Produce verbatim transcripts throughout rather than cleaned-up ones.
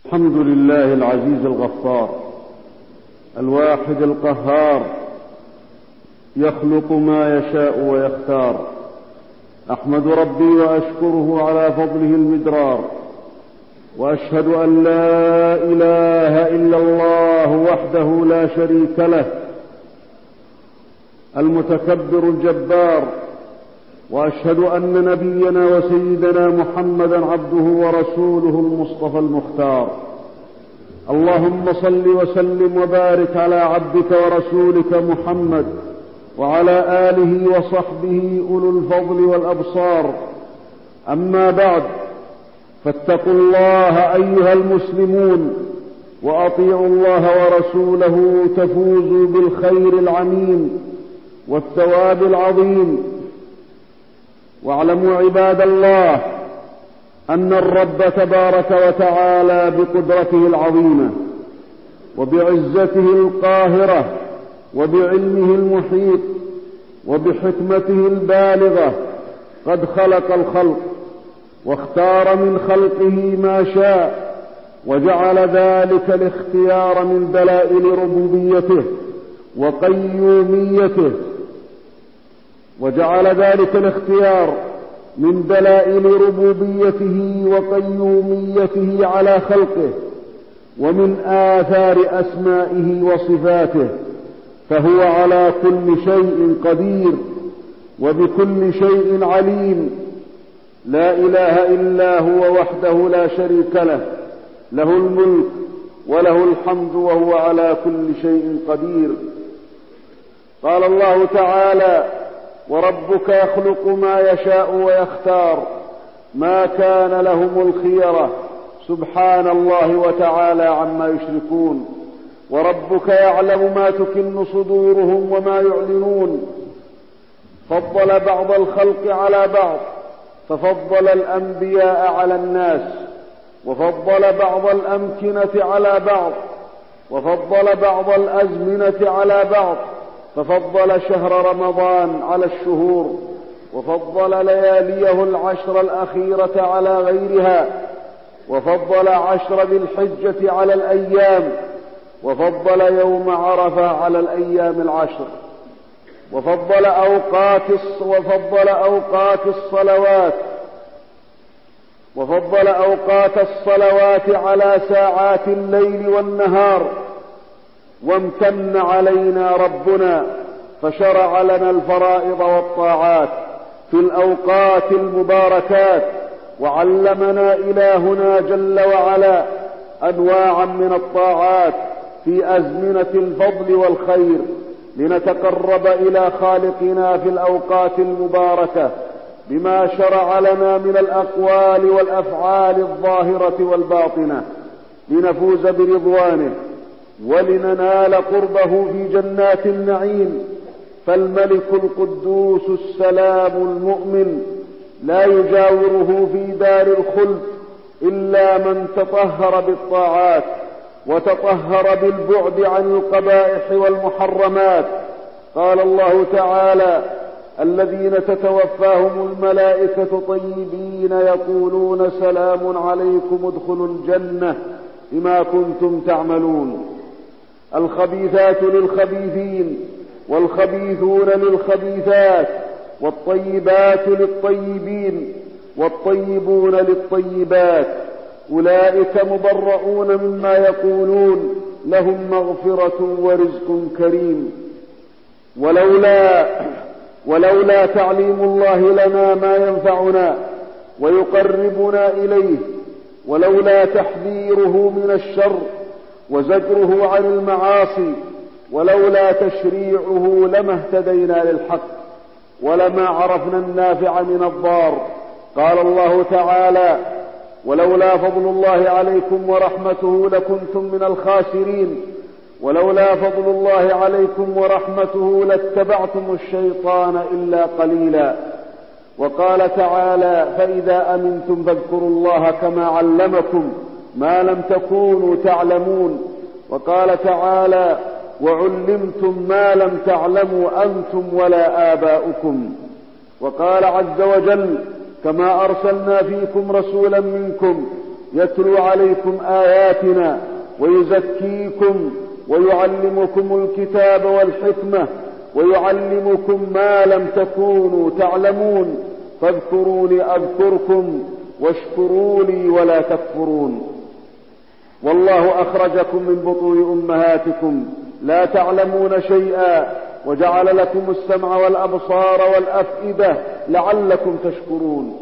الحمد لله العزيز الغفار الواحد القهار، يخلق ما يشاء ويختار. أحمد ربي وأشكره على فضله المدرار، وأشهد أن لا إله إلا الله وحده لا شريك له المتكبر الجبار، وأشهد أن نبينا وسيدنا محمدا عبده ورسوله المصطفى المختار. اللهم صل وسلم وبارك على عبدك ورسولك محمد وعلى آله وصحبه أولو الفضل والأبصار. أما بعد، فاتقوا الله أيها المسلمون، وأطيعوا الله ورسوله تفوزوا بالخير العميم والثواب العظيم. واعلموا عباد الله أن الرب تبارك وتعالى بقدرته العظيمة وبعزته القاهرة وبعلمه المحيط وبحكمته البالغة قد خلق الخلق، واختار من خلقه ما شاء، وجعل ذلك الاختيار من دلائل ربوبيته وقيوميته وجعل ذلك الاختيار من دلائل ربوبيته وقيوميته على خلقه ومن آثار أسمائه وصفاته، فهو على كل شيء قدير وبكل شيء عليم. لا إله إلا هو وحده لا شريك له، له الملك وله الحمد وهو على كل شيء قدير. قال الله تعالى: وربك يخلق ما يشاء ويختار، ما كان لهم الخيرة، سبحان الله وتعالى عما يشركون. وربك يعلم ما تكن صدورهم وما يعلنون. فضل بعض الخلق على بعض، ففضل الأنبياء على الناس، وفضل بعض الأمكنة على بعض، وفضل بعض الأزمنة على بعض، ففضل شهر رمضان على الشهور، وفضل لياليه العشر الأخيرة على غيرها، وفضل عشر ذي الحجة على الأيام، وفضل يوم عرفة على الأيام العشر، وفضل أوقات وفضل أوقات الصلوات وفضل أوقات الصلوات على ساعات الليل والنهار. وامتن علينا ربنا فشرع لنا الفرائض والطاعات في الأوقات المباركات، وعلمنا إلهنا جل وعلا أنواعا من الطاعات في أزمنة الفضل والخير، لنتقرب إلى خالقنا في الأوقات المباركة بما شرع لنا من الأقوال والأفعال الظاهرة والباطنة، لنفوز برضوانه ولننال قربه في جنات النعيم. فالملك القدوس السلام المؤمن لا يجاوره في دار الخلد إلا من تطهر بالطاعات وتطهر بالبعد عن القبائح والمحرمات. قال الله تعالى: الذين تتوفاهم الملائكة طيبين يقولون سلام عليكم ادخلوا الجنة بما كنتم تعملون. الخبيثات للخبيثين، والخبيثون للخبيثات، والطيبات للطيبين، والطيبون للطيبات، أولئك مبرؤون مما يقولون، لهم مغفرة ورزق كريم. ولولا ولولا تعليم الله لنا ما ينفعنا ويقربنا إليه، ولولا تحذيره من الشر وزجره عن المعاصي، ولولا تشريعه لما اهتدينا للحق ولما عرفنا النافع من الضار. قال الله تعالى: ولولا فضل الله عليكم ورحمته لكنتم من الخاسرين، ولولا فضل الله عليكم ورحمته لاتبعتم الشيطان إلا قليلا. وقال تعالى: فإذا أمنتم فاذكروا الله كما علمكم ما لم تكونوا تعلمون. وقال تعالى: وعلمتم ما لم تعلموا أنتم ولا آباؤكم. وقال عز وجل: كما أرسلنا فيكم رسولا منكم يتلو عليكم آياتنا ويزكيكم ويعلمكم الكتاب والحكمة ويعلمكم ما لم تكونوا تعلمون فاذكروني أذكركم واشكروا لي ولا تكفرون. والله أخرجكم من بطون أمهاتكم لا تعلمون شيئا وجعل لكم السمع والأبصار والأفئدة لعلكم تشكرون.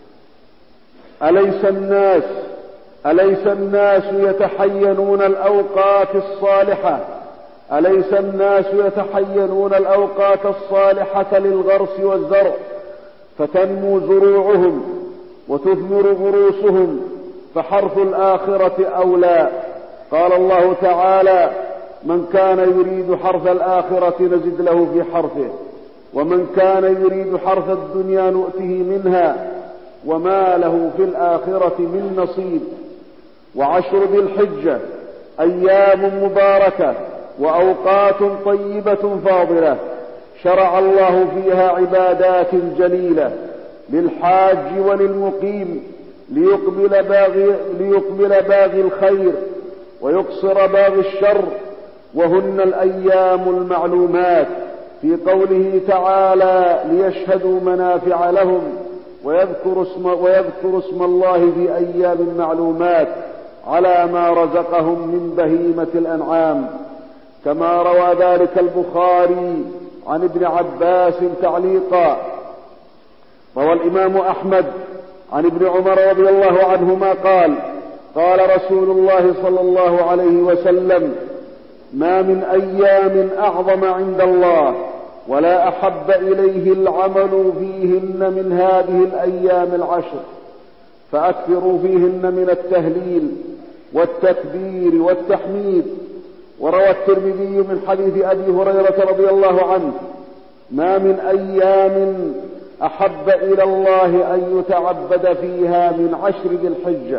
أليس الناس أليس الناس يتحينون الأوقات الصالحة أليس الناس يتحينون الأوقات الصالحة للغرس والزرع فتنمو زروعهم وتثمر غروسهم فحرث الآخرة أولى. قال الله تعالى: من كان يريد حرث الآخرة نزد له في حرثه ومن كان يريد حرث الدنيا نؤته منها وما له في الآخرة من نصيب. وعشر ذي الحجة أيام مباركة وأوقات طيبة فاضلة شرع الله فيها عبادات جليلة للحاج وللمقيم ليقبل باغي, ليقبل باغي الخير ويقصر باغي الشر، وهن الأيام المعلومات في قوله تعالى: ليشهدوا منافع لهم ويذكروا اسم, ويذكر اسم الله في أيام معلومات على ما رزقهم من بهيمة الأنعام، كما روى ذلك البخاري عن ابن عباس تعليقا. روى الإمام أحمد عن ابن عمر رضي الله عنهما قال: قال رسول الله صلى الله عليه وسلم: ما من أيام أعظم عند الله ولا أحب إليه العمل فيهن من هذه الأيام العشر، فأكثروا فيهن من التهليل والتكبير والتحميد. وروى الترمذي من حديث أبي هريرة رضي الله عنه: ما من أيام أحب إلى الله أن يتعبد فيها من عشر ذي الحجة،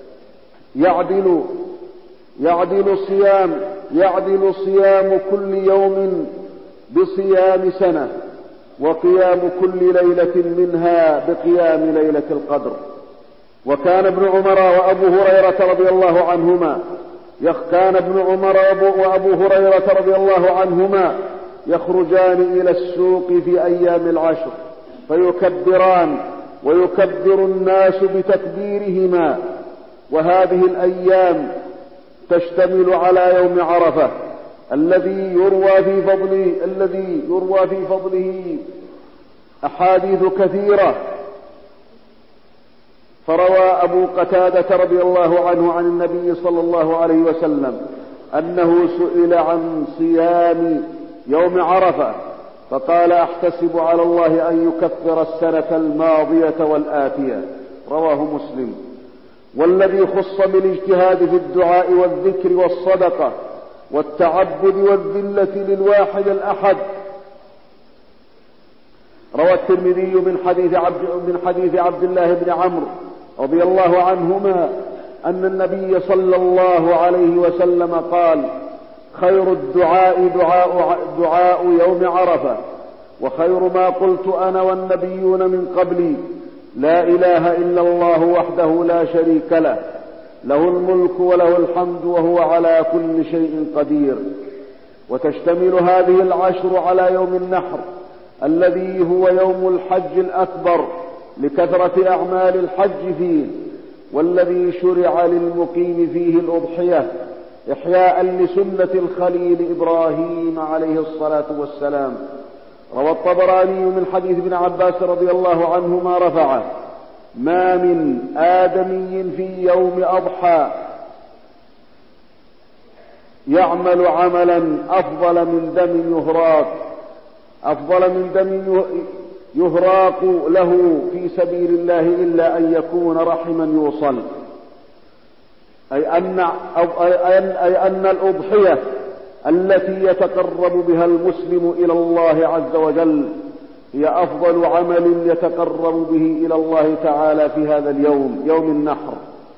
يعدل يعدل صيام يعدل صيام كل يوم بصيام سنة، وقيام كل ليلة منها بقيام ليلة القدر. وكان ابن عمر وأبو هريرة رضي الله عنهما كان ابن عمر وأبو هريرة رضي الله عنهما يخرجان إلى السوق في أيام العشر فيكبران ويكبر الناس بتكبيرهما. وهذه الأيام تشتمل على يوم عرفة الذي يروى في فضله الذي يروى في فضله أحاديث كثيرة. فروى أبو قتادة رضي الله عنه عن النبي صلى الله عليه وسلم أنه سئل عن صيام يوم عرفة فقال: أحتسب على الله أن يكفر السنة الماضية والآتية. رواه مسلم. والذي خص بالاجتهاد في الدعاء والذكر والصدقة والتعبد والذلة للواحد الأحد، روى الترمذي من حديث عبد, من حديث عبد الله بن عمرو رضي الله عنهما أن النبي صلى الله عليه وسلم قال: خير الدعاء دعاء, دعاء يوم عرفة، وخير ما قلت أنا والنبيون من قبلي: لا إله إلا الله وحده لا شريك له، له الملك وله الحمد وهو على كل شيء قدير. وتشتمل هذه العشر على يوم النحر الذي هو يوم الحج الأكبر لكثرة أعمال الحج فيه، والذي شرع للمقيم فيه الأضحية إحياء لسنة الخليل إبراهيم عليه الصلاة والسلام. روى الطبراني من حديث ابن عباس رضي الله عنهما رفعه: ما من آدمي في يوم أضحى يعمل عملا أفضل من دم يهراق أفضل من دم يهراق له في سبيل الله إلا أن يكون رحما يوصل. أي أن, أي أن الأضحية التي يتقرب بها المسلم إلى الله عز وجل هي أفضل عمل يتقرب به إلى الله تعالى في هذا اليوم، يوم النحر.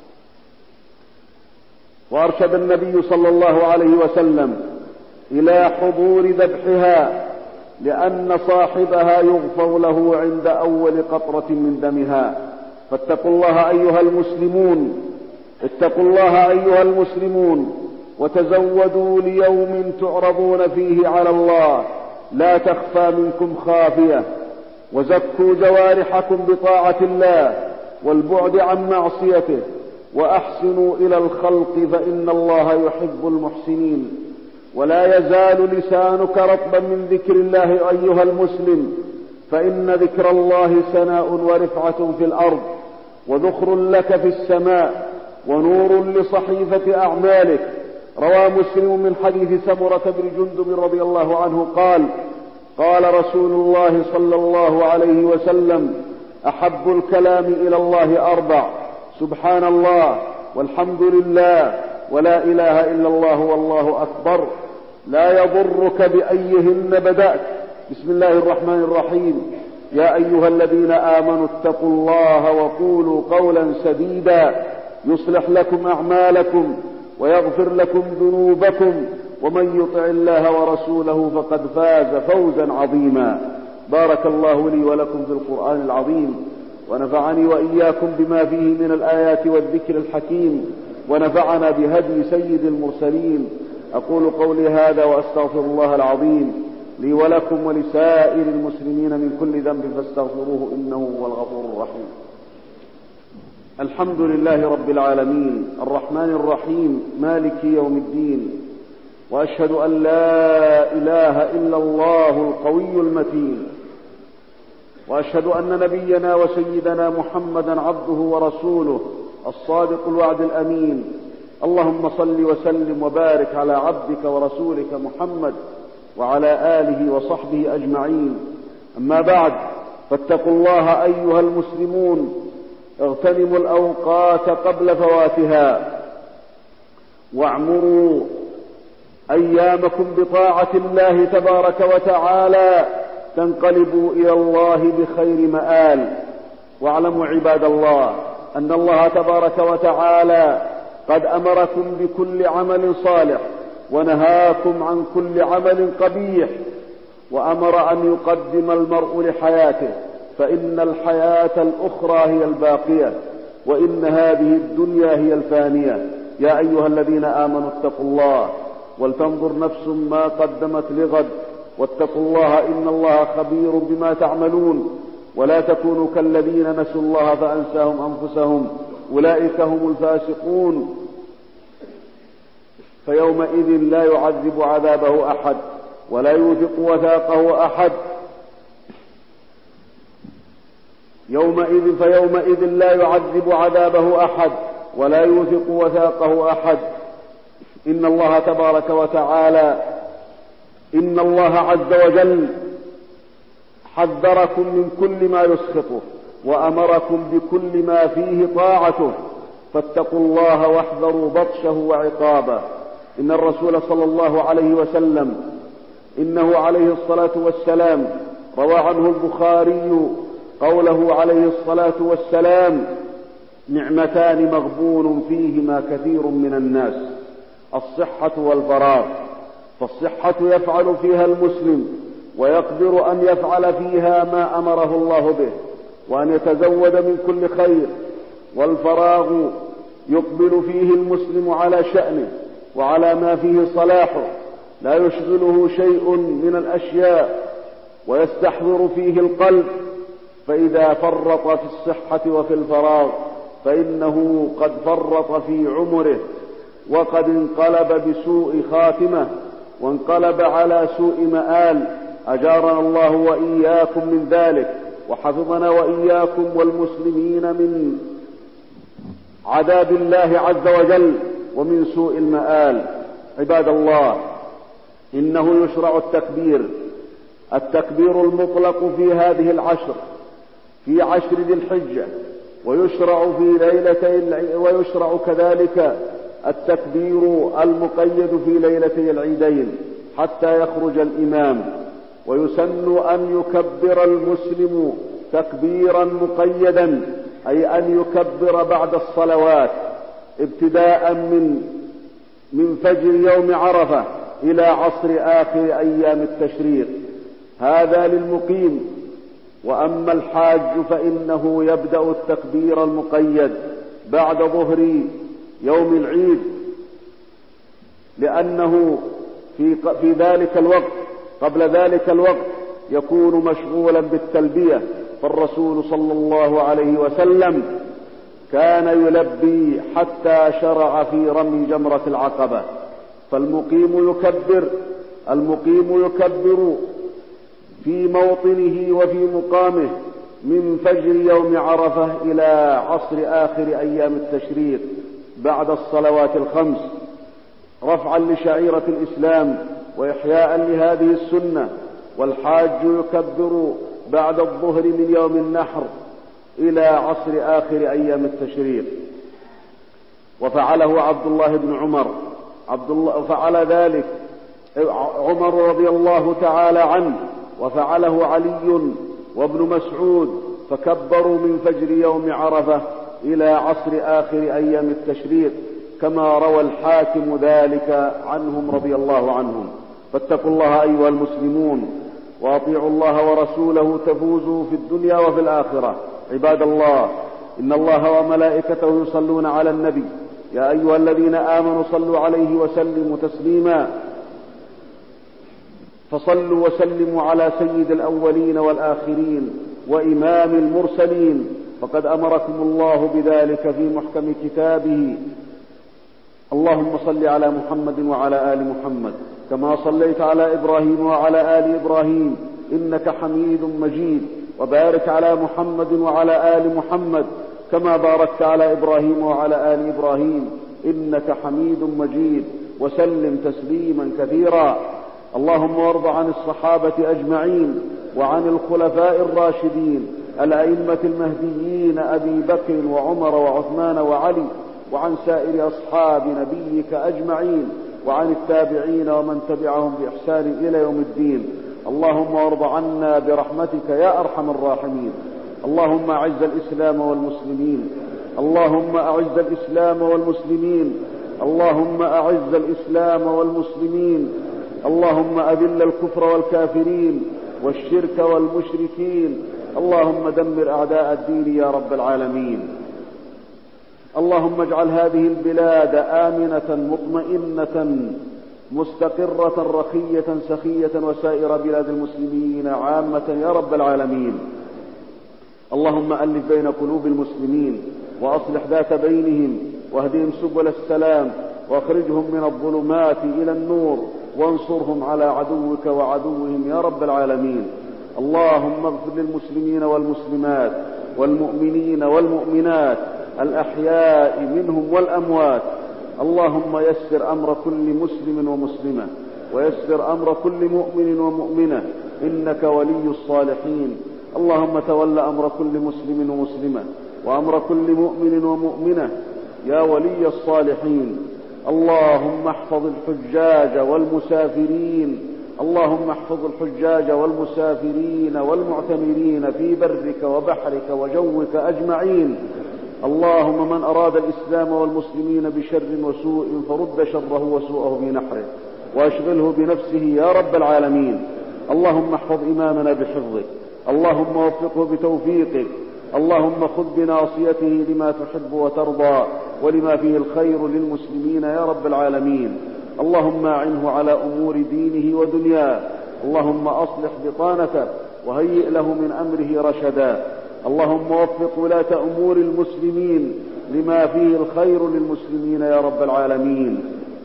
وأرشد النبي صلى الله عليه وسلم إلى حضور ذبحها لأن صاحبها يغفر له عند أول قطرة من دمها. فاتقوا الله أيها المسلمون اتقوا الله أيها المسلمون وتزودوا ليوم تعرضون فيه على الله لا تخفى منكم خافية، وزكوا جوارحكم بطاعة الله والبعد عن معصيته، وأحسنوا إلى الخلق فإن الله يحب المحسنين. ولا يزال لسانك رطبا من ذكر الله أيها المسلم، فإن ذكر الله سناء ورفعة في الأرض، وذخر لك في السماء، ونور لصحيفة أعمالك. روى مسلم من حديث سمرة بن جندب رضي الله عنه قال: قال رسول الله صلى الله عليه وسلم: أحب الكلام إلى الله أربع: سبحان الله، والحمد لله، ولا إله إلا الله، والله أكبر. لا يضرك بأيهن بدأت. بسم الله الرحمن الرحيم. يا أيها الذين آمنوا اتقوا الله وقولوا قولا سديدا يصلح لكم أعمالكم ويغفر لكم ذنوبكم، ومن يطع الله ورسوله فقد فاز فوزا عظيما. بارك الله لي ولكم في القرآن العظيم، ونفعني وإياكم بما فيه من الآيات والذكر الحكيم، ونفعنا بهدي سيد المرسلين. أقول قولي هذا وأستغفر الله العظيم لي ولكم ولسائر المسلمين من كل ذنب فاستغفروه إنه هو الغفور الرحيم. الحمد لله رب العالمين الرحمن الرحيم مالك يوم الدين، وأشهد أن لا إله إلا الله القوي المتين، وأشهد أن نبينا وسيدنا محمدا عبده ورسوله الصادق الوعد الأمين. اللهم صل وسلم وبارك على عبدك ورسولك محمد وعلى آله وصحبه أجمعين. أما بعد، فاتقوا الله أيها المسلمون، اغتنموا الأوقات قبل فواتها، واعمروا أيامكم بطاعة الله تبارك وتعالى تنقلبوا إلى الله بخير مآل. واعلموا عباد الله أن الله تبارك وتعالى قد أمركم بكل عمل صالح، ونهاكم عن كل عمل قبيح، وأمر أن يقدم المرء لحياته، فإن الحياة الأخرى هي الباقية، وإن هذه الدنيا هي الفانية. يا أيها الذين آمنوا اتقوا الله ولتنظر نفس ما قدمت لغد، واتقوا الله إن الله خبير بما تعملون. ولا تكونوا كالذين نسوا الله فأنساهم أنفسهم، أولئك هم الفاسقون. فيومئذ لا يعذب عذابه أحد ولا يوثق وثاقه أحد. يومئذ فيومئذ لا يعذب عذابه أحد ولا يوثق وثاقه أحد. إن الله تبارك وتعالى إن الله عز وجل حذركم من كل ما يسخطه، وأمركم بكل ما فيه طاعته، فاتقوا الله واحذروا بطشه وعقابه. إن الرسول صلى الله عليه وسلم إنه عليه الصلاة والسلام روى عنه البخاري قوله عليه الصلاة والسلام: نعمتان مغبون فيهما كثير من الناس، الصحة والفراغ. فالصحة يفعل فيها المسلم ويقدر أن يفعل فيها ما أمره الله به، وأن يتزود من كل خير. والفراغ يقبل فيه المسلم على شأنه وعلى ما فيه صلاحه، لا يشغله شيء من الأشياء، ويستحضر فيه القلب. فإذا فرط في الصحة وفي الفراغ فإنه قد فرط في عمره، وقد انقلب بسوء خاتمة، وانقلب على سوء مآل. أجارنا الله وإياكم من ذلك، وحفظنا وإياكم والمسلمين من عذاب الله عز وجل ومن سوء المآل. عباد الله، إنه يشرع التكبير التكبير المطلق في هذه العشر، في عشر ذي الحجة، ويشرع في ليلتي ويشرع كذلك التكبير المقيد في ليلتي العيدين حتى يخرج الإمام. ويسن أن يكبر المسلم تكبيرا مقيدا، أي أن يكبر بعد الصلوات ابتداء من من فجر يوم عرفة إلى عصر آخر أيام التشريق، هذا للمقيم. وأما الحاج فإنه يبدأ التكبير المقيد بعد ظهر يوم العيد، لأنه في في ذلك الوقت قبل ذلك الوقت يكون مشغولا بالتلبية، فالرسول صلى الله عليه وسلم كان يلبي حتى شرع في رمي جمرة العقبة. فالمقيم يكبر المقيم يكبر في موطنه وفي مقامه من فجر يوم عرفة إلى عصر آخر أيام التشريق بعد الصلوات الخمس، رفعا لشعيرة الإسلام وإحياء لهذه السنة. والحاج يكبر بعد الظهر من يوم النحر إلى عصر آخر أيام التشريق. وفعله عبد الله بن عمر عبد الله فعل ذلك عمر رضي الله تعالى عنه، وفعله علي وابن مسعود، فكبروا من فجر يوم عرفة إلى عصر آخر أيام التشريق، كما روى الحاكم ذلك عنهم رضي الله عنهم. فاتقوا الله أيها المسلمون، وأطيعوا الله ورسوله تفوزوا في الدنيا وفي الآخرة. عباد الله، إن الله وملائكته يصلون على النبي، يا أيها الذين آمنوا صلوا عليه وسلموا تسليما. فصلوا وسلموا على سيد الأولين والآخرين وإمام المرسلين، فقد أمركم الله بذلك في محكم كتابه. اللهم صل على محمد وعلى آل محمد كما صليت على إبراهيم وعلى آل إبراهيم إنك حميد مجيد، وبارك على محمد وعلى آل محمد كما باركت على إبراهيم وعلى آل إبراهيم إنك حميد مجيد، وسلم تسليما كثيرا. اللهم وارض عن الصحابة أجمعين، وعن الخلفاء الراشدين الأئمة المهديين أبي بكر وعمر وعثمان وعلي، وعن سائر أصحاب نبيك أجمعين، وعن التابعين ومن تبعهم بإحسان إلى يوم الدين. اللهم وارض عنا برحمتك يا أرحم الراحمين. اللهم أعز الإسلام والمسلمين اللهم أعز الإسلام والمسلمين اللهم أعز الإسلام والمسلمين اللهم أذل الكفر والكافرين والشرك والمشركين. اللهم دمر أعداء الدين يا رب العالمين. اللهم اجعل هذه البلاد آمنة مطمئنة مستقرة رخية سخية، وسائر بلاد المسلمين عامة يا رب العالمين. اللهم ألف بين قلوب المسلمين، وأصلح ذات بينهم، واهدهم سبل السلام، واخرجهم من الظلمات إلى النور، وانصرهم على عدوك وعدوهم يا رب العالمين. اللهم اغفر للمسلمين والمسلمات والمؤمنين والمؤمنات الأحياء منهم والأموات. اللهم يسر أمر كل مسلم ومسلمة، ويسر أمر كل مؤمن ومؤمنة، إنك ولي الصالحين. اللهم تول أمر كل مسلم ومسلمة، وأمر كل مؤمن ومؤمنة يا ولي الصالحين. اللهم احفظ الحجاج والمسافرين اللهم احفظ الحجاج والمسافرين والمعتمرين في برك وبحرك وجوك أجمعين. اللهم من أراد الإسلام والمسلمين بشر وسوء فرد شره وسوءه في نحره، واشغله بنفسه يا رب العالمين. اللهم احفظ إمامنا بحفظك، اللهم وفقه بتوفيقك، اللهم خذ بناصيته لما تحب وترضى ولما فيه الخير للمسلمين يا رب العالمين. اللهم أعنه على أمور دينه ودنياه، اللهم أصلح بطانته وهيئ له من أمره رشدا. اللهم وفق ولاة أمور المسلمين لما فيه الخير للمسلمين يا رب العالمين.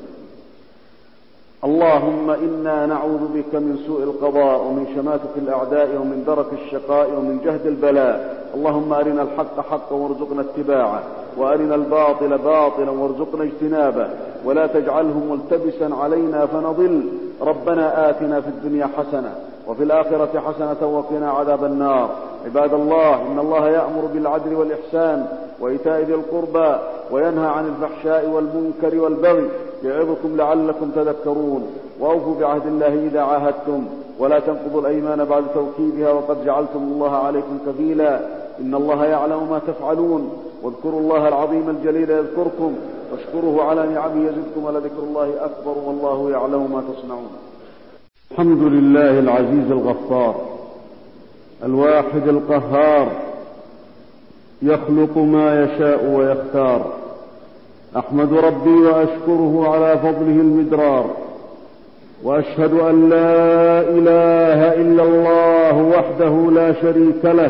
اللهم إنا نعوذ بك من سوء القضاء، ومن شماتة الأعداء، ومن درك الشقاء، ومن جهد البلاء. اللهم أرنا الحق حقا وارزقنا اتباعه، وأرنا الباطل باطلا وارزقنا اجتنابه، ولا تجعله ملتبسا علينا فنضل. ربنا آتنا في الدنيا حسنة، وفي الآخرة حسنة، وقنا عذاب النار. عباد الله، إن الله يأمر بالعدل والإحسان وإيتاء ذي القربى، وينهى عن الفحشاء والمنكر والبغي، يعظكم لعلكم تذكرون. وأوفوا بعهد الله إذا عاهدتم، ولا تنقضوا الأيمان بعد توكيدها، وقد جعلتم الله عليكم كفيلا. إن الله يعلم ما تفعلون. واذكروا الله العظيم الجليل يذكركم، واشكروه على نعمه يزدكم، ولذكر الله أكبر، والله يعلم ما تصنعون. الحمد لله العزيز الغفار الواحد القهار، يخلق ما يشاء ويختار، أحمد ربي وأشكره على فضله المدرار، وأشهد أن لا إله إلا الله وحده لا شريك له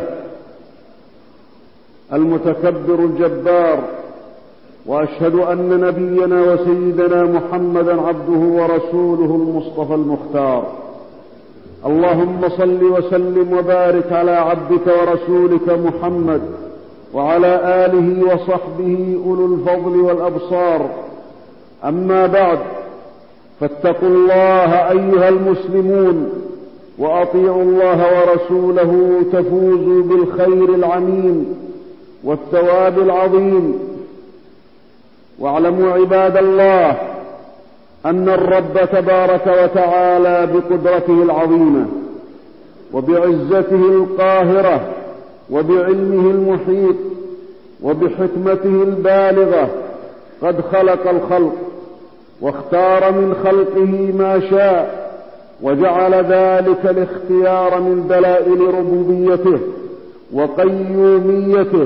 المتكبر الجبار، وأشهد أن نبينا وسيدنا محمدا عبده ورسوله المصطفى المختار. اللهم صل وسلم وبارك على عبدك ورسولك محمد وعلى آله وصحبه أولو الفضل والأبصار. أما بعد، فاتقوا الله أيها المسلمون وأطيعوا الله ورسوله تفوزوا بالخير العميم والثواب العظيم. واعلموا عباد الله أن الرب تبارك وتعالى بقدرته العظيمة وبعزته القاهرة وبعلمه المحيط وبحكمته البالغة قد خلق الخلق، واختار من خلقه ما شاء، وجعل ذلك الاختيار من دلائل ربوبيته وقيوميته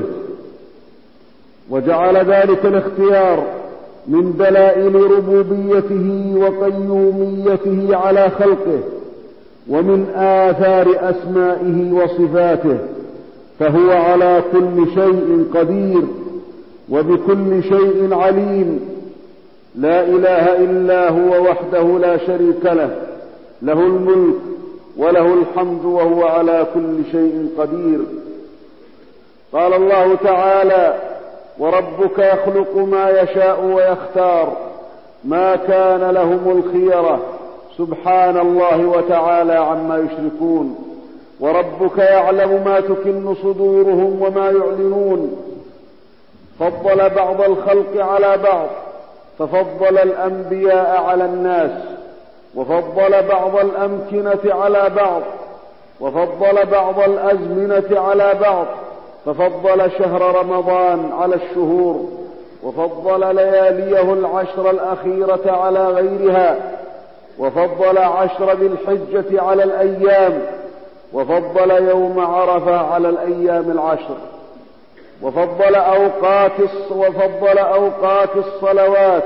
وجعل ذلك الاختيار من دلائل ربوبيته وقيوميته على خلقه ومن آثار أسمائه وصفاته، فهو على كل شيء قدير وبكل شيء عليم. لا إله إلا هو وحده لا شريك له، له الملك وله الحمد وهو على كل شيء قدير. قال الله تعالى: وربك يخلق ما يشاء ويختار ما كان لهم الخيرة، سبحان الله وتعالى عما يشركون. وربك يعلم ما تكن صدورهم وما يعلنون. فضل بعض الخلق على بعض، ففضل الأنبياء على الناس، وفضل بعض الأمكنة على بعض، وفضل بعض الأزمنة على بعض، ففضل شهر رمضان على الشهور، وفضل لياليه العشر الأخيرة على غيرها، وفضل عشر ذي الحجة على الأيام، وفضل يوم عرفة على الأيام العشر، وفضل أوقات وفضل أوقات الصلوات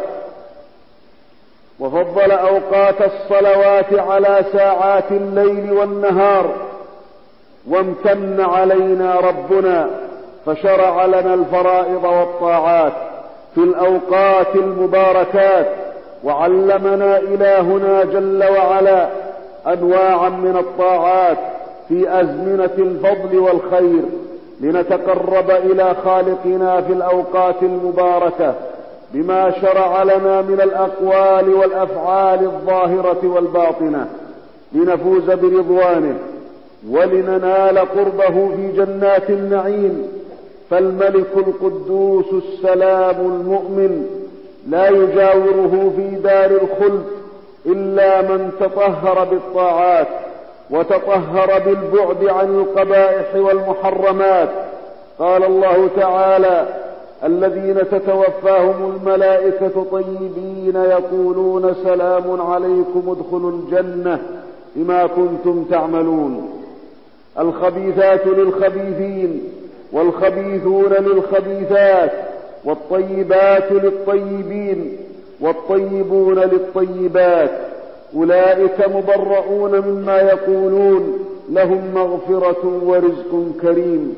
وفضل أوقات الصلوات على ساعات الليل والنهار. وامتن علينا ربنا فشرع لنا الفرائض والطاعات في الأوقات المباركات، وعلمنا إلهنا جل وعلا أنواعا من الطاعات في أزمنة الفضل والخير، لنتقرب إلى خالقنا في الأوقات المباركة بما شرع لنا من الأقوال والأفعال الظاهرة والباطنة، لنفوز برضوانه ولننال قربه في جنات النعيم. فالملك القدوس السلام المؤمن لا يجاوره في دار الخلد إلا من تطهر بالطاعات وتطهر بالبعد عن القبائح والمحرمات. قال الله تعالى: الذين تتوفاهم الملائكة طيبين يقولون سلام عليكم ادخلوا الجنة بما كنتم تعملون. الخبيثات للخبيثين، والخبيثون للخبيثات، والطيبات للطيبين، والطيبون للطيبات، أولئك مبرؤون مما يقولون، لهم مغفرة ورزق كريم.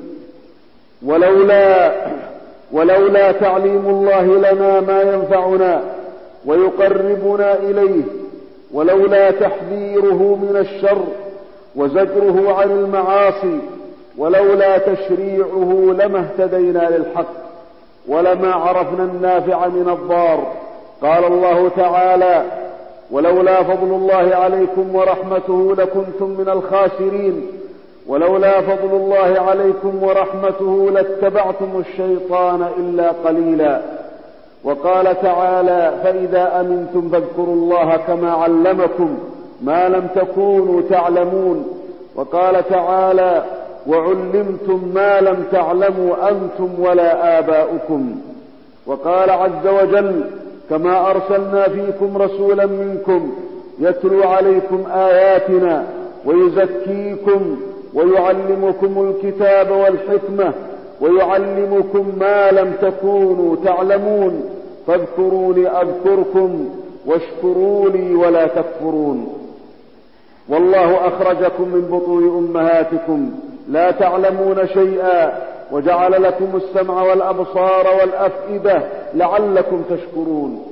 ولولا ولولا تعليم الله لنا ما ينفعنا ويقربنا إليه، ولولا تحذيره من الشر وزجره عن المعاصي، ولولا تشريعه لما اهتدينا للحق ولما عرفنا النافع من الضار. قال الله تعالى: ولولا فضل الله عليكم ورحمته لكنتم من الخاسرين، ولولا فضل الله عليكم ورحمته لاتبعتم الشيطان إلا قليلا. وقال تعالى: فإذا أمنتم فاذكروا الله كما علمكم ما لم تكونوا تعلمون. وقال تعالى: وعلمتم ما لم تعلموا أنتم ولا آباؤكم. وقال عز وجل: كما أرسلنا فيكم رسولا منكم يتلو عليكم آياتنا ويزكيكم ويعلمكم الكتاب والحكمة ويعلمكم ما لم تكونوا تعلمون. فاذكروني أذكركم واشكروا لي ولا تكفرون. والله أخرجكم من بطون أمهاتكم لا تعلمون شيئا وجعل لكم السمع والأبصار والأفئدة لعلكم تشكرون.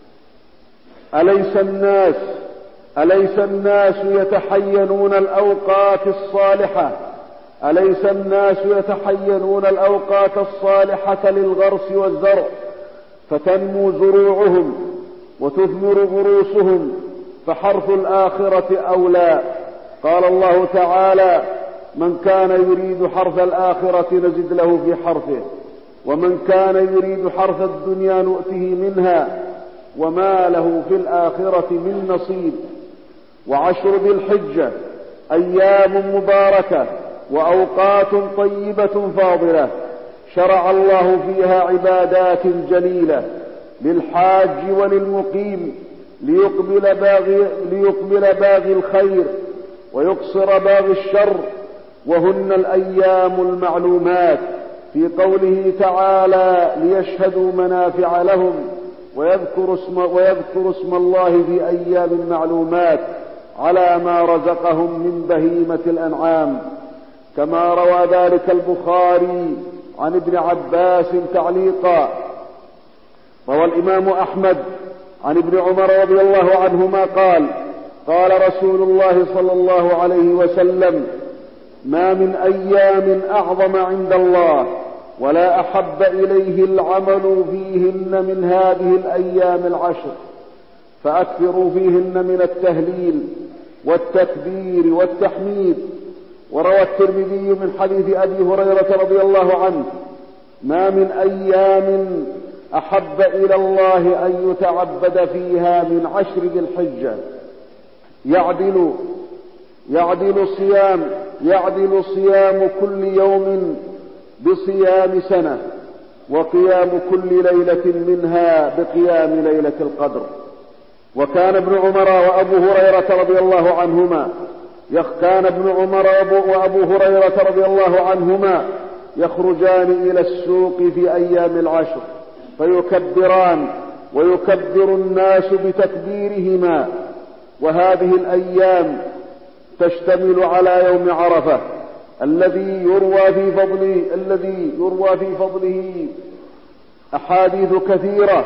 أليس الناس أليس الناس يتحينون الأوقات الصالحة أليس الناس يتحينون الأوقات الصالحة للغرس والزرع فتنمو زروعهم وتثمر غروسهم، فحرث الآخرة أولى. قال الله تعالى: من كان يريد حرث الآخرة نزد له في حرثه، ومن كان يريد حرث الدنيا نؤته منها وما له في الآخرة من نصيب. وعشر ذي الحجة أيام مباركة وأوقات طيبة فاضلة، شرع الله فيها عبادات جليلة للحاج وللمقيم ليقبل باغي, ليقبل باغي الخير ويقصر باغي الشر، وهن الأيام المعلومات في قوله تعالى: ليشهدوا منافع لهم ويذكروا اسم, ويذكر اسم الله في أيام معلومات على ما رزقهم من بهيمة الأنعام، كما روى ذلك البخاري عن ابن عباس تعليقا. روى الإمام أحمد عن ابن عمر رضي الله عنهما قال: قال رسول الله صلى الله عليه وسلم: ما من أيام أعظم عند الله ولا أحب إليه العمل فيهن من هذه الأيام العشر، فأكثروا فيهن من التهليل والتكبير والتحميد. وروى الترمذي من حديث أبي هريرة رضي الله عنه: ما من أيام أحب إلى الله أن يتعبد فيها من عشر ذي الحجة، يعدل يعدل صيام يعدل صيام كل يوم بصيام سنة، وقيام كل ليلة منها بقيام ليلة القدر. وكان ابن عمر وأبو هريرة رضي الله عنهما كان ابن عمر وأبو هريرة رضي الله عنهما يخرجان إلى السوق في أيام العشر فيكبران ويكبر الناس بتكبيرهما. وهذه الأيام تشتمل على يوم عرفة الذي يروى في فضله الذي يروى في فضله أحاديث كثيرة.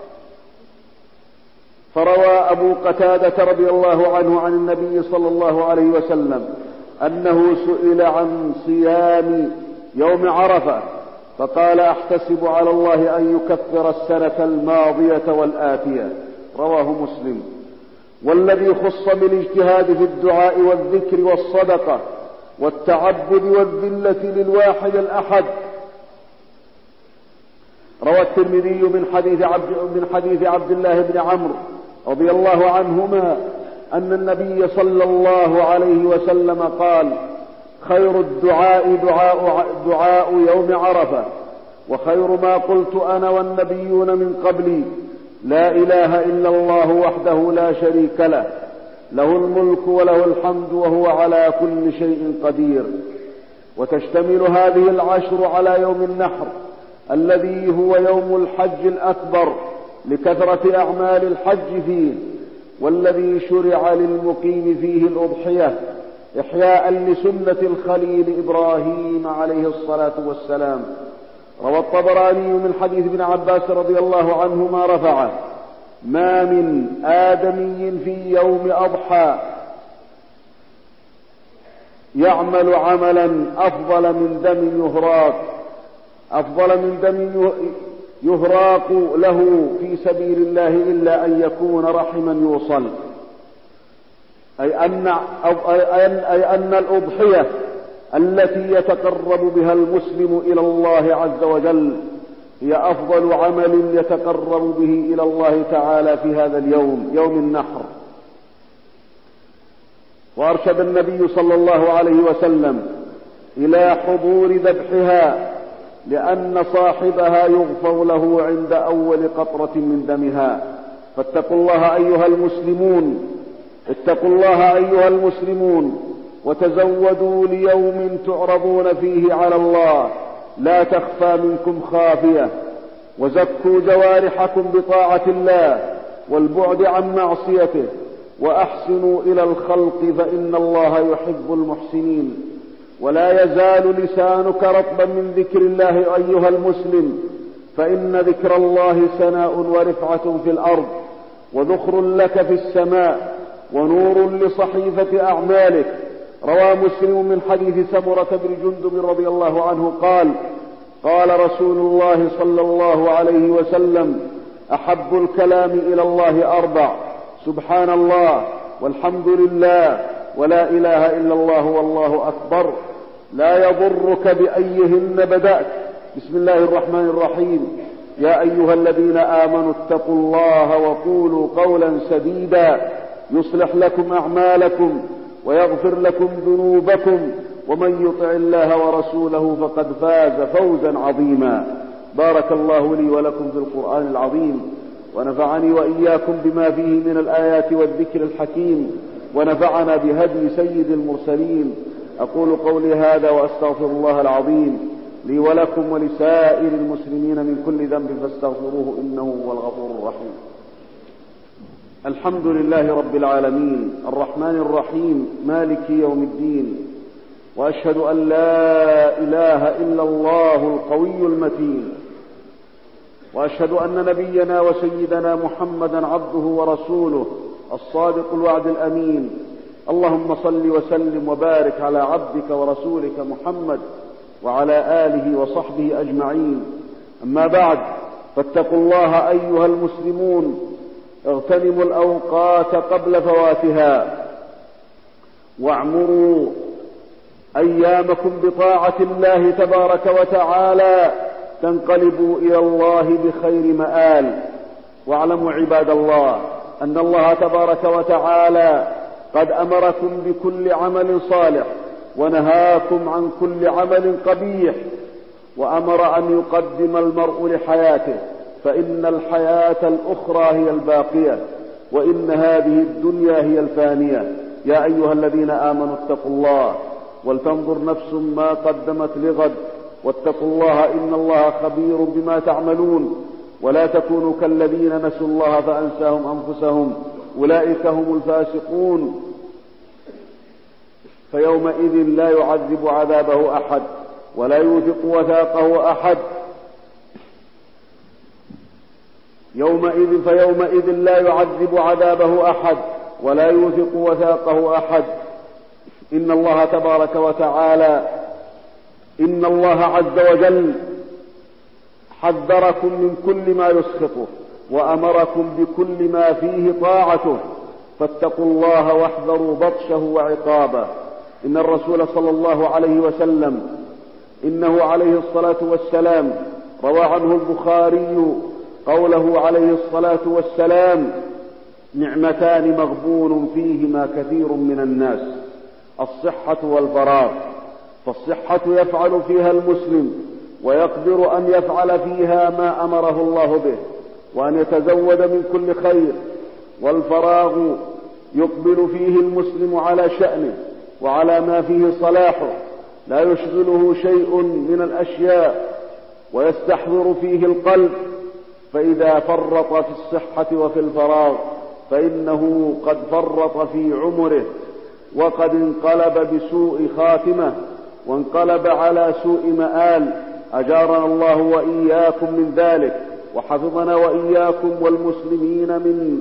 فروى أبو قتادة رضي الله عنه عن النبي صلى الله عليه وسلم أنه سئل عن صيام يوم عرفة فقال: أحتسب على الله أن يكفر السنة الماضية والآتية. رواه مسلم. والذي خص بالاجتهاد في الدعاء والذكر والصدقة والتعبد والذلة للواحد الأحد، روى الترمذي من حديث عبد, من حديث عبد الله بن عمرو رضي الله عنهما أن النبي صلى الله عليه وسلم قال: خير الدعاء دعاء, دعاء يوم عرفة، وخير ما قلت أنا والنبيون من قبلي: لا إله إلا الله وحده لا شريك له، له الملك وله الحمد وهو على كل شيء قدير. وتشتمل هذه العشر على يوم النحر الذي هو يوم الحج الأكبر لكثرة أعمال الحج فيه، والذي شرع للمقيم فيه الأضحية إحياء لسنة الخليل إبراهيم عليه الصلاة والسلام. روى الطبراني من حديث ابن عباس رضي الله عنهما رفعه: ما من آدمي في يوم أضحى يعمل عملا أفضل من دم يهراق أفضل من دم يهراق له في سبيل الله إلا أن يكون رحما يوصل. أي أن, أي أن الأضحية التي يتقرب بها المسلم إلى الله عز وجل هي أفضل عمل يتقرب به إلى الله تعالى في هذا اليوم، يوم النحر. وأرشد النبي صلى الله عليه وسلم إلى حضور ذبحها، لأن صاحبها يغفر له عند أول قطرة من دمها. فاتقوا الله أيها المسلمون اتقوا الله أيها المسلمون وتزودوا ليوم تعرضون فيه على الله لا تخفى منكم خافية، وزكوا جوارحكم بطاعة الله والبعد عن معصيته، وأحسنوا إلى الخلق فإن الله يحب المحسنين. ولا يزال لسانك رطبا من ذكر الله أيها المسلم، فإن ذكر الله سناء ورفعة في الأرض، وذخر لك في السماء، ونور لصحيفة أعمالك. روى مسلم من حديث سمرة بن جندب رضي الله عنه قال: قال رسول الله صلى الله عليه وسلم: أحب الكلام إلى الله أربع: سبحان الله، والحمد لله، ولا إله إلا الله، والله أكبر. لا يضرك بأيهن بدأت. بسم الله الرحمن الرحيم. يا أيها الذين آمنوا اتقوا الله وقولوا قولا سديدا يصلح لكم أعمالكم ويغفر لكم ذنوبكم، ومن يطع الله ورسوله فقد فاز فوزا عظيما. بارك الله لي ولكم في القرآن العظيم، ونفعني وإياكم بما فيه من الآيات والذكر الحكيم، ونفعنا بهدي سيد المرسلين. أقول قولي هذا وأستغفر الله العظيم لي ولكم ولسائر المسلمين من كل ذنب فاستغفروه إنه هو الغفور الرحيم. الحمد لله رب العالمين الرحمن الرحيم مالك يوم الدين، وأشهد أن لا إله إلا الله القوي المتين، وأشهد أن نبينا وسيدنا محمدا عبده ورسوله الصادق الوعد الأمين. اللهم صل وسلم وبارك على عبدك ورسولك محمد وعلى آله وصحبه أجمعين. أما بعد، فاتقوا الله أيها المسلمون، اغتنموا الأوقات قبل فواتها، واعمروا أيامكم بطاعة الله تبارك وتعالى تنقلبوا إلى الله بخير مآل. واعلموا عباد الله أن الله تبارك وتعالى قد أمركم بكل عمل صالح، ونهاكم عن كل عمل قبيح، وأمر أن يقدم المرء لحياته، فإن الحياة الأخرى هي الباقية، وإن هذه الدنيا هي الفانية. يا أيها الذين آمنوا اتقوا الله ولتنظر نفس ما قدمت لغد، واتقوا الله إن الله خبير بما تعملون. ولا تكونوا كالذين نسوا الله فأنساهم أنفسهم، أولئك هم الفاسقون. فيومئذ لا يعذب عذابه أحد ولا يوثق وثاقه أحد. يومئذ فيومئذ لا يعذب عذابه أحد ولا يوثق وثاقه أحد. إن الله تبارك وتعالى إن الله عز وجل حذركم من كل ما يسخطه، وأمركم بكل ما فيه طاعته، فاتقوا الله واحذروا بطشه وعقابه. إن الرسول صلى الله عليه وسلم إنه عليه الصلاة والسلام روى عنه البخاري قوله عليه الصلاة والسلام: نعمتان مغبون فيهما كثير من الناس، الصحة والفراغ. فالصحة يفعل فيها المسلم ويقدر أن يفعل فيها ما أمره الله به، وأن يتزود من كل خير. والفراغ يقبل فيه المسلم على شأنه وعلى ما فيه صلاحه، لا يشغله شيء من الأشياء، ويستحضر فيه القلب. فإذا فرط في الصحة وفي الفراغ فإنه قد فرط في عمره، وقد انقلب بسوء خاتمة، وانقلب على سوء مآل. أجارنا الله وإياكم من ذلك، وحفظنا وإياكم والمسلمين من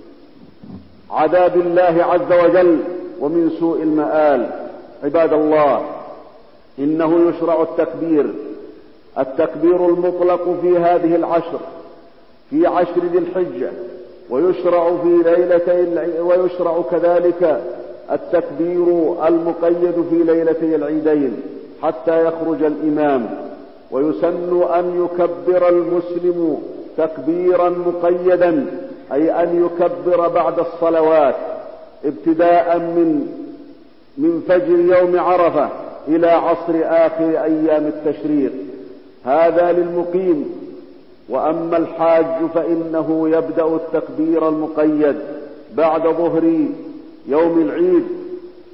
عذاب الله عز وجل ومن سوء المآل. عباد الله، إنه يشرع التكبير التكبير المطلق في هذه العشر، في عشر ذي الحجة، ويشرع في ليلتي ويشرع كذلك التكبير المقيد في ليلتي العيدين حتى يخرج الإمام. ويسن أن يكبر المسلم تكبيرا مقيدا، أي أن يكبر بعد الصلوات ابتداء من من فجر يوم عرفة إلى عصر آخر أيام التشريق، هذا للمقيم. وأما الحاج فإنه يبدأ التكبير المقيد بعد ظهر يوم العيد،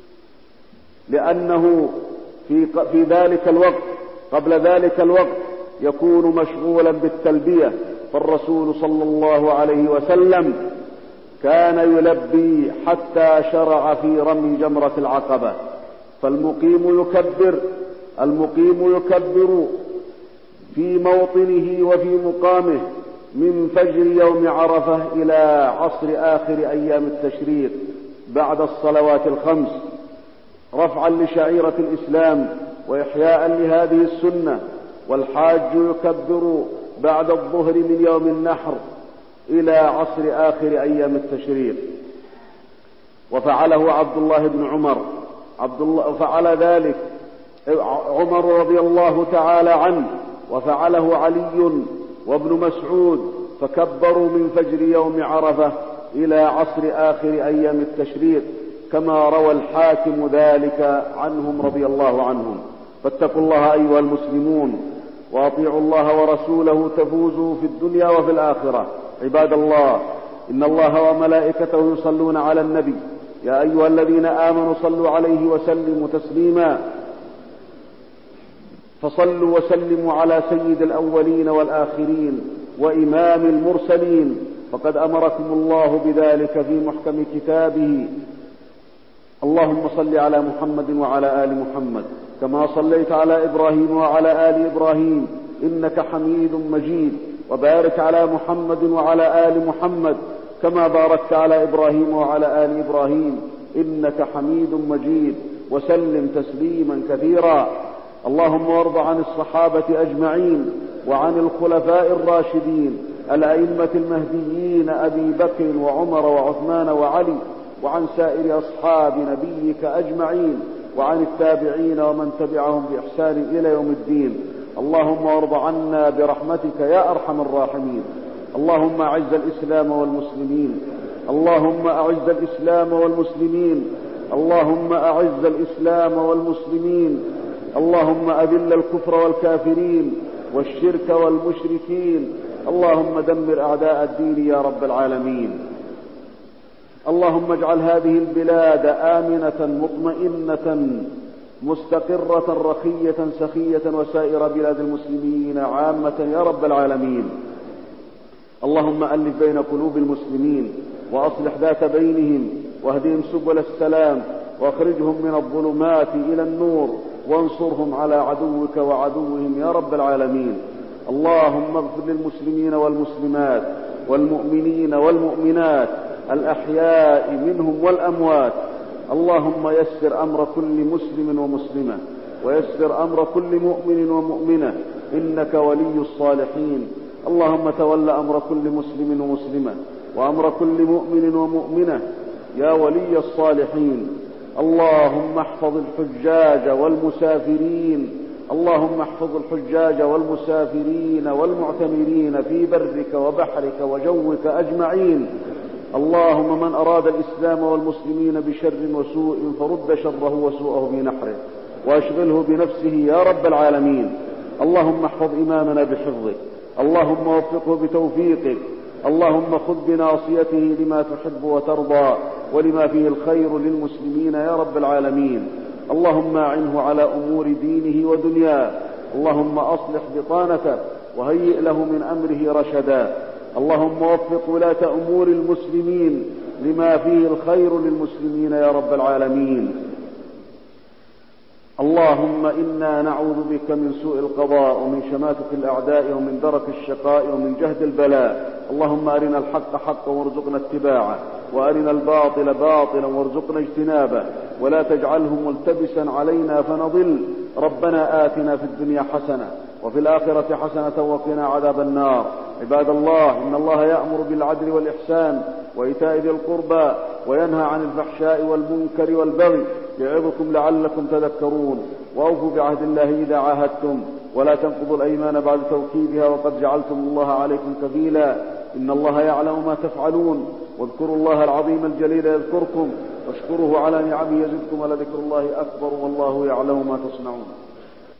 لأنه في في ذلك الوقت قبل ذلك الوقت يكون مشغولا بالتلبية، فالرسول صلى الله عليه وسلم كان يلبي حتى شرع في رمي جمرة العقبة. فالمقيم يكبر المقيم يكبر في موطنه وفي مقامه من فجر يوم عرفة إلى عصر آخر أيام التشريق بعد الصلوات الخمس، رفعا لشعيرة الإسلام وإحياء لهذه السنة. والحاج يكبر بعد الظهر من يوم النحر إلى عصر آخر أيام التشريق. وفعله عبد الله بن عمر عبد الله فعل ذلك عمر رضي الله تعالى عنه، وفعله علي وابن مسعود، فكبروا من فجر يوم عرفة إلى عصر آخر أيام التشريق، كما روى الحاكم ذلك عنهم رضي الله عنهم. فاتقوا الله أيها المسلمون، وأطيعوا الله ورسوله تفوزوا في الدنيا وفي الآخرة. عباد الله، إن الله وملائكته يصلون على النبي، يا أيها الذين آمنوا صلوا عليه وسلموا تسليما. فصلوا وسلموا على سيد الأولين والآخرين وإمام المرسلين، فقد أمركم الله بذلك في محكم كتابه. اللهم صل على محمد وعلى آل محمد كما صليت على إبراهيم وعلى آل إبراهيم إنك حميد مجيد، وبارك على محمد وعلى آل محمد كما باركت على إبراهيم وعلى آل إبراهيم إنك حميد مجيد، وسلم تسليما كثيرا. اللهم وارض عن الصحابة أجمعين، وعن الخلفاء الراشدين الأئمة المهديين أبي بكر وعمر وعثمان وعلي، وعن سائر أصحاب نبيك أجمعين، وعن التابعين ومن تبعهم بإحسان إلى يوم الدين. اللهم وارض عنا برحمتك يا أرحم الراحمين. اللهم أعز الإسلام والمسلمين اللهم أعز الإسلام والمسلمين اللهم أعز الإسلام والمسلمين اللهم أذل الكفر والكافرين والشرك والمشركين. اللهم دمر أعداء الدين يا رب العالمين. اللهم اجعل هذه البلاد آمنة مطمئنة مستقرة رخية سخية، وسائر بلاد المسلمين عامة يا رب العالمين. اللهم ألف بين قلوب المسلمين، وأصلح ذات بينهم، واهدهم سبل السلام، واخرجهم من الظلمات إلى النور، وانصرهم على عدوك وعدوهم يا رب العالمين. اللهم اغفر للمسلمين والمسلمات والمؤمنين والمؤمنات الأحياء منهم والأموات. اللهم يسر أمر كل مسلم ومسلمة، ويسر أمر كل مؤمن ومؤمنة، إنك ولي الصالحين. اللهم تول أمر كل مسلم ومسلمة، وأمر كل مؤمن ومؤمنة يا ولي الصالحين. اللهم احفظ الحجاج والمسافرين اللهم احفظ الحجاج والمسافرين والمعتمرين في برك وبحرك وجوك أجمعين. اللهم من أراد الإسلام والمسلمين بشر وسوء فرد شره وسوءه في نحره، واشغله بنفسه يا رب العالمين. اللهم احفظ إمامنا بحفظك، اللهم وفقه بتوفيقك، اللهم خذ بناصيته لما تحب وترضى ولما فيه الخير للمسلمين يا رب العالمين. اللهم أعنه على أمور دينه ودنياه، اللهم أصلح بطانته وهيئ له من أمره رشدا. اللهم وفق ولاة أمور المسلمين لما فيه الخير للمسلمين يا رب العالمين. اللهم إنا نعوذ بك من سوء القضاء، ومن شماتة الأعداء، ومن درك الشقاء، ومن جهد البلاء. اللهم أرنا الحق حقا وارزقنا اتباعه، وأرنا الباطل باطلا وارزقنا اجتنابه، ولا تجعله ملتبسا علينا فنضل. ربنا آتنا في الدنيا حسنة وفي الآخرة حسنة وقنا عذاب النار. عباد الله، إن الله يأمر بالعدل والإحسان وإيتاء ذي القربى، وينهى عن الفحشاء والمنكر والبغي، يعظكم لعلكم تذكرون. وأوفوا بعهد الله إذا عاهدتم، ولا تنقضوا الأيمان بعد توكيدها، وقد جعلتم الله عليكم كفيلا. إن الله يعلم ما تفعلون. واذكروا الله العظيم الجليل يذكركم، واشكروه على نعمه يزدكم، ولذكر الله أكبر، والله يعلم ما تصنعون.